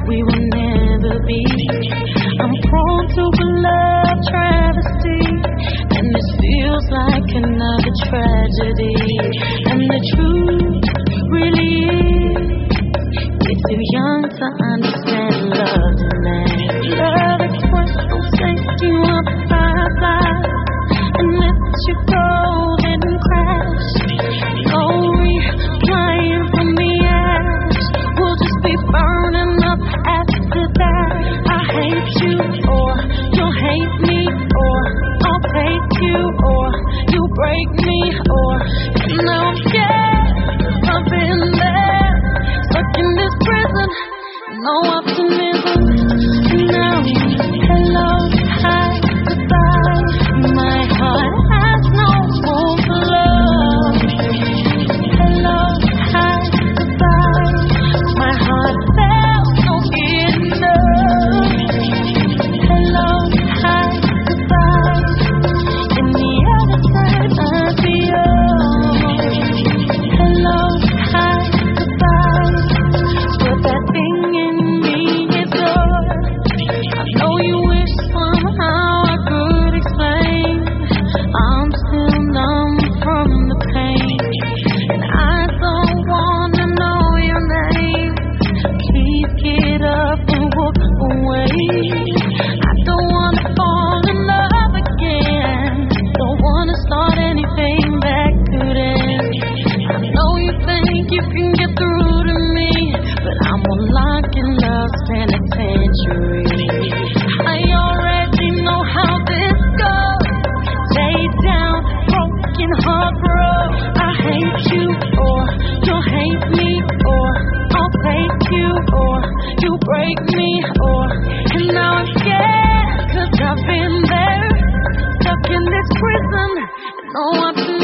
we will never be. I'm prone to a love travesty, and this feels like another tragedy. And the truth really is, we're too young to understand love tonight. Love expressed will take you up fireflies and let you go, then crash. No replying from the ash, we'll just be burning up after that. I hate you, or you'll hate me, or I'll take you, or you break me, or now I'm scared, 'cause I've been there, stuck in this prison, no optimism. Now, hello, hi, goodbye. My heart has no room for love. Hello, hi, goodbye. My heart felt no enough. Hello, hi, goodbye. In the other side of the earth. Hello, hi, goodbye. But that thing in me is yours. I know you wish somehow I could explain. I'm still numb from the pain, and I don't wanna know your name. Please get up and walk away. I don't wanna fall in love again. Don't wanna start anything that could end. I know you think you can get through to me, but I'm on lock in love's penitentiary. I already know how this goes. Lay down, broken heart broke. I hate you, or you'll hate me, or I'll take you, or you break me, or and now I'm scared, 'cause I've been there, stuck in this prison, no option.